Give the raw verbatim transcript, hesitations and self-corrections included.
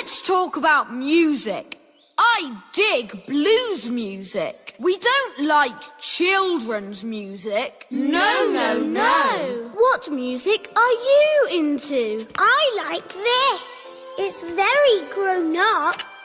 let's talk about music. I dig blues music. We don't like children's music. No, no, no. What music are you into? I like this. It's very grown up.